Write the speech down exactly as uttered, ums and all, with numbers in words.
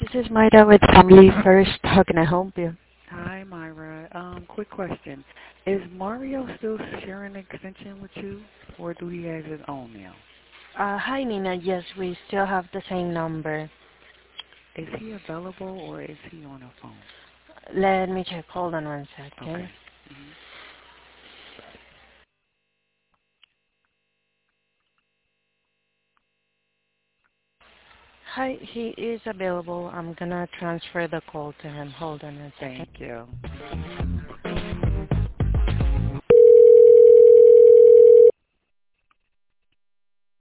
This is Maida with Family First. How can I help you? Hi, Myra. Um, quick question. Is Mario still sharing an extension with you, or do he have his own now? Uh, hi, Nina. Yes, we still have the same number. Is he available, or is he on a phone? Let me check. Hold on one second. Okay. hmm Hi, he is available. I'm gonna transfer the call to him. Hold on a second. Thank you.